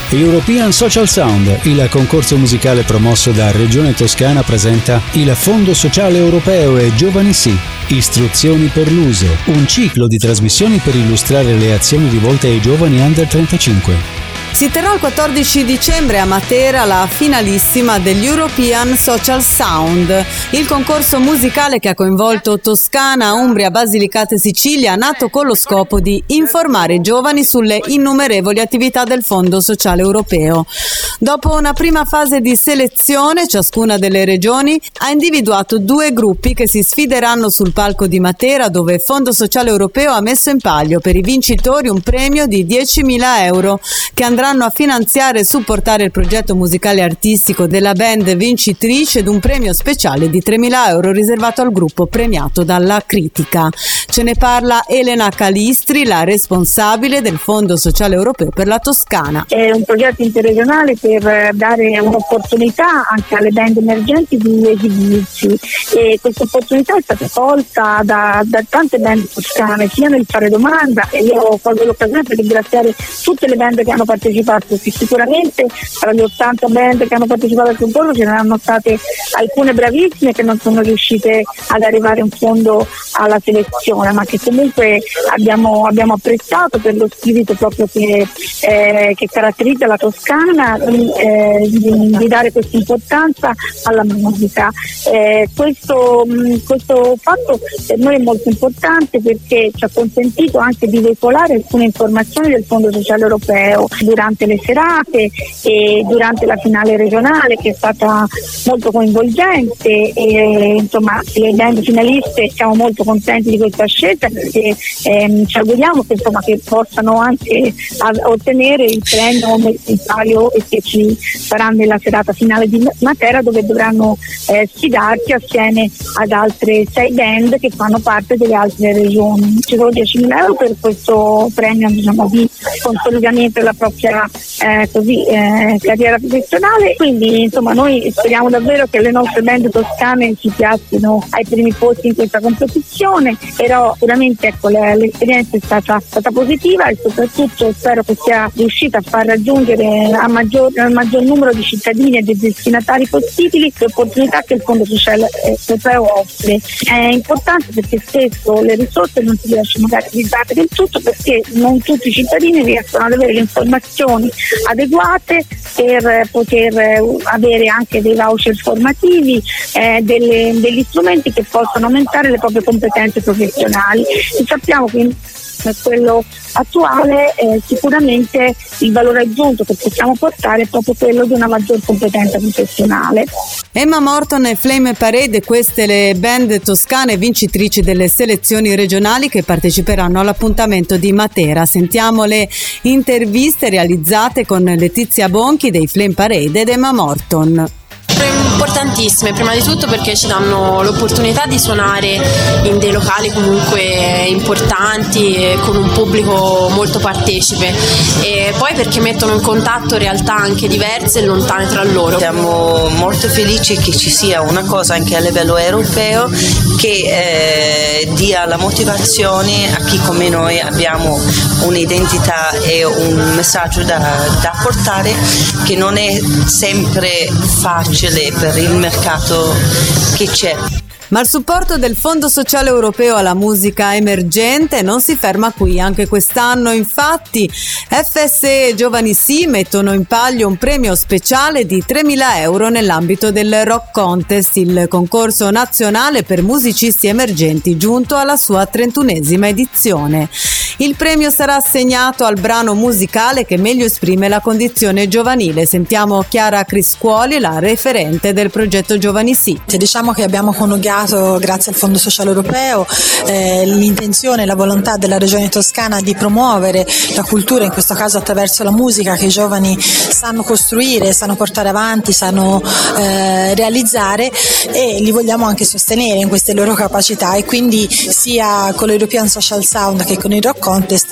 European Social Sound, il concorso musicale promosso da Regione Toscana, presenta il Fondo Sociale Europeo e Giovani Sì. Istruzioni per l'uso, un ciclo di trasmissioni per illustrare le azioni rivolte ai giovani under 35. Si terrà il 14 dicembre a Matera la finalissima degli European Social Sound, il concorso musicale che ha coinvolto Toscana, Umbria, Basilicata e Sicilia, nato con lo scopo di informare i giovani sulle innumerevoli attività del Fondo Sociale Europeo. Dopo una prima fase di selezione, ciascuna delle regioni ha individuato 2 gruppi che si sfideranno sul palco di Matera, dove Fondo Sociale Europeo ha messo in palio per i vincitori un premio di 10.000 euro che andranno a finanziare e supportare il progetto musicale e artistico della band vincitrice ed un premio speciale di 3.000 euro riservato al gruppo premiato dalla critica. Ce ne parla Elena Calistri, la responsabile del Fondo Sociale Europeo per la Toscana. È un progetto interregionale per dare un'opportunità anche alle band emergenti di esibirsi, e questa opportunità è stata colta da tante band toscane, sia nel fare domanda, e io colgo l'occasione per ringraziare tutte le band che hanno partecipato, che sicuramente tra le 80 band che hanno partecipato al concorso ce ne hanno state alcune bravissime che non sono riuscite ad arrivare in fondo alla selezione, ma che comunque abbiamo apprezzato per lo spirito proprio che caratterizza la Toscana, di dare questa importanza alla musica. Questo fatto per noi è molto importante perché ci ha consentito anche di veicolare alcune informazioni del Fondo Sociale Europeo durante le serate e durante la finale regionale, che è stata molto coinvolgente, e insomma le band finaliste siamo molto contenti di questa scelta, perché ci auguriamo che possano anche ottenere il premio universitario e che ci sarà nella serata finale di Matera, dove dovranno sfidarsi assieme ad altre 6 band che fanno parte delle altre regioni. Ci sono 10.000 euro per questo premio, diciamo, di consolidamento della propria carriera professionale, quindi insomma noi speriamo davvero che le nostre band toscane si piazzino ai primi posti in questa competizione, però sicuramente l'esperienza è stata positiva e soprattutto spero che sia riuscita a far raggiungere al maggior numero di cittadini e di destinatari possibili le opportunità che il Fondo Sociale Europeo offre. È importante perché spesso le risorse non si riescono magari a utilizzare del tutto, perché non tutti i cittadini riescono ad avere le informazioni adeguate per poter avere anche dei voucher formativi, degli strumenti che possono aumentare le proprie competenze professionali, e sappiamo che quello attuale sicuramente il valore aggiunto che possiamo portare è proprio quello di una maggior competenza professionale. Emma Morton e Flame Parade, queste le band toscane vincitrici delle selezioni regionali che parteciperanno all'appuntamento di Matera. Sentiamo le interviste realizzate con Letizia Bonchi dei Flame Parade ed Emma Morton. Importantissime, prima di tutto perché ci danno l'opportunità di suonare in dei locali comunque importanti e con un pubblico molto partecipe, e poi perché mettono in contatto realtà anche diverse e lontane tra loro. Siamo molto felici che ci sia una cosa anche a livello europeo che dia la motivazione a chi come noi abbiamo un'identità e un messaggio da portare, che non è sempre facile per il mercato che c'è. Ma il supporto del Fondo Sociale Europeo alla musica emergente non si ferma qui. Anche quest'anno, infatti, FSE e Giovani Sì mettono in palio un premio speciale di 3.000 euro nell'ambito del Rock Contest, il concorso nazionale per musicisti emergenti giunto alla sua 31esima edizione. Il premio sarà assegnato al brano musicale che meglio esprime la condizione giovanile. Sentiamo Chiara Criscuoli, la referente del progetto Giovani Sì. Diciamo che abbiamo coniugato, grazie al Fondo Sociale Europeo, l'intenzione e la volontà della Regione Toscana di promuovere la cultura, in questo caso attraverso la musica che i giovani sanno costruire, sanno portare avanti, sanno realizzare, e li vogliamo anche sostenere in queste loro capacità, e quindi sia con l'European Social Sound che con il Rock Rock Contest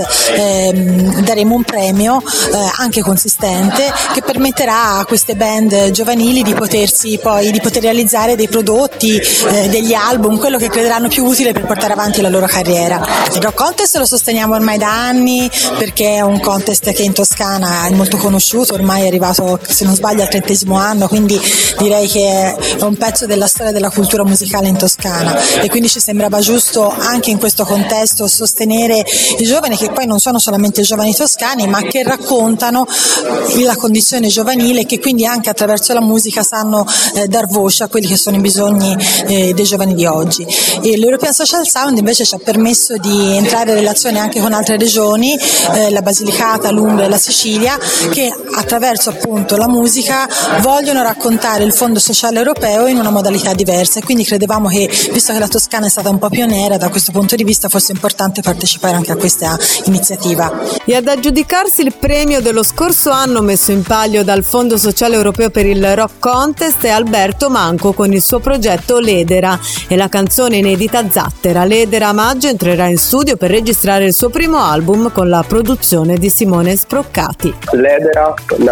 daremo un premio anche consistente che permetterà a queste band giovanili di poter realizzare dei prodotti, degli album, quello che crederanno più utile per portare avanti la loro carriera. Il Rock Contest lo sosteniamo ormai da anni perché è un contest che in Toscana è molto conosciuto, ormai è arrivato, se non sbaglio, al 30° anno, quindi direi che è un pezzo della storia della cultura musicale in Toscana, e quindi ci sembrava giusto anche in questo contesto sostenere i giovani, che poi non sono solamente giovani toscani ma che raccontano la condizione giovanile e che quindi anche attraverso la musica sanno dar voce a quelli che sono i bisogni dei giovani di oggi. E l'European Social Sound invece ci ha permesso di entrare in relazione anche con altre regioni, la Basilicata, l'Umbria e la Sicilia, che attraverso appunto la musica vogliono raccontare il Fondo Sociale Europeo in una modalità diversa, e quindi credevamo che, visto che la Toscana è stata un po' pioniera da questo punto di vista, fosse importante partecipare anche a questa iniziativa. E ad aggiudicarsi il premio dello scorso anno messo in palio dal Fondo Sociale Europeo per il Rock Contest è Alberto Manco con il suo progetto Ledera e la canzone inedita Zattera. Ledera a maggio entrerà in studio per registrare il suo primo album con la produzione di Simone Sproccati. Ledera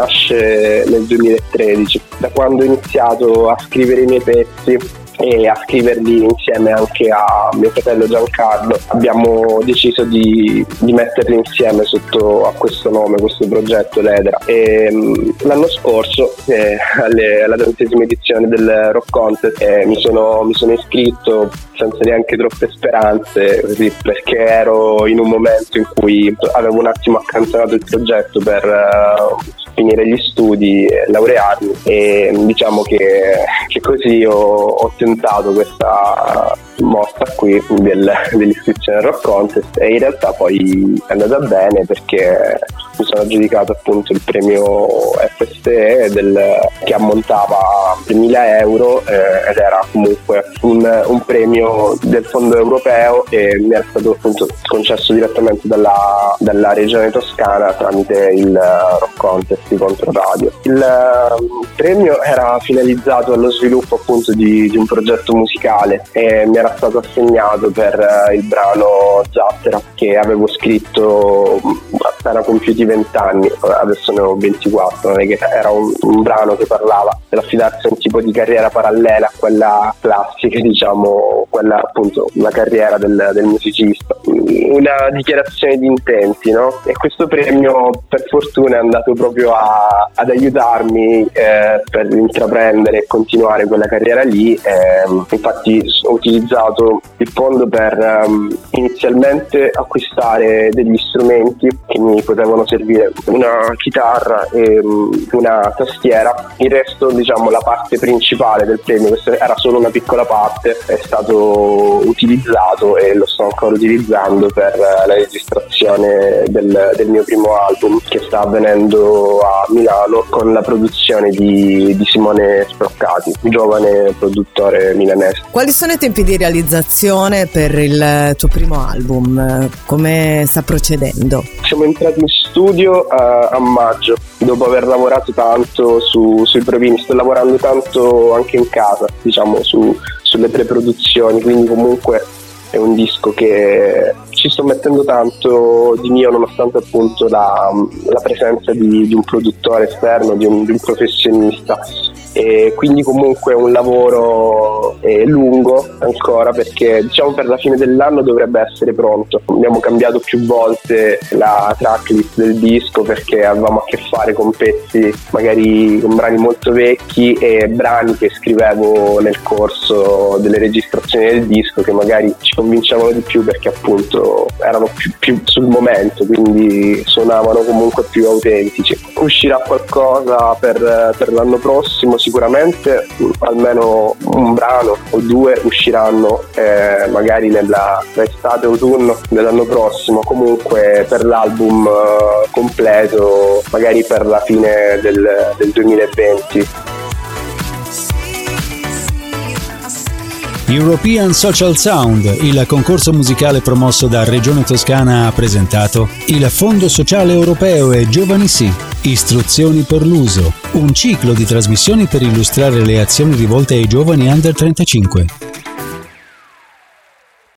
nasce nel 2013, da quando ho iniziato a scrivere i miei pezzi e a scriverli insieme anche a mio fratello Giancarlo. Abbiamo deciso di metterli insieme sotto a questo nome, questo progetto Ledera, e l'anno scorso alla 20ª edizione del Rock Contest mi sono iscritto senza neanche troppe speranze, così, perché ero in un momento in cui avevo un attimo accantonato il progetto per finire gli studi e laurearmi, e diciamo che così ho tentato questa mossa qui dell'iscrizione al Rock Contest, e in realtà poi è andata bene perché mi sono aggiudicato appunto il premio FSE che ammontava 3.000 euro ed era comunque un premio del fondo europeo, e mi era stato appunto concesso direttamente dalla regione toscana tramite il Rock Contest di Controradio. Il premio era finalizzato allo sviluppo appunto di un progetto musicale, e mi era stato assegnato per il brano Zattera, che avevo scritto appena compiuti 20 anni, adesso ne ho 24, non è che era un brano che parlava dell'affidarsi a un tipo di carriera parallela a quella classica, diciamo, quella appunto la carriera del musicista, una dichiarazione di intenti, no? E questo premio per fortuna è andato proprio ad aiutarmi per intraprendere e continuare quella carriera lì. Infatti ho utilizzato il fondo per inizialmente acquistare degli strumenti che mi potevano servire, una chitarra e una tastiera. Il resto, diciamo, la parte principale del premio, questa era solo una piccola parte, è stato utilizzato e lo sto ancora utilizzando per la registrazione del mio primo album, che sta avvenendo a Milano con la produzione di Simone Sproccati, giovane produttore milanese. Quali sono i tempi di realizzazione per il tuo primo album? Come sta procedendo? Siamo entrati in studio a maggio, dopo aver lavorato tanto sui provini. Sto lavorando tanto anche in casa, diciamo, sulle pre-produzioni, quindi comunque è un disco che ci sto mettendo tanto di mio, nonostante appunto la presenza di un produttore esterno, di un professionista, e quindi comunque è un lavoro lungo ancora, perché diciamo per la fine dell'anno dovrebbe essere pronto. Abbiamo cambiato più volte la tracklist del disco perché avevamo a che fare con pezzi, magari con brani molto vecchi e brani che scrivevo nel corso delle registrazioni del disco, che magari ci convincevano di più perché appunto erano più sul momento, quindi suonavano comunque più autentici. Uscirà qualcosa per l'anno prossimo, sicuramente almeno un brano o due usciranno magari nella estate-autunno dell'anno prossimo, comunque per l'album completo magari per la fine del 2020. European Social Sound, il concorso musicale promosso da Regione Toscana, ha presentato il Fondo Sociale Europeo e Giovani Sì, istruzioni per l'uso, un ciclo di trasmissioni per illustrare le azioni rivolte ai giovani under 35.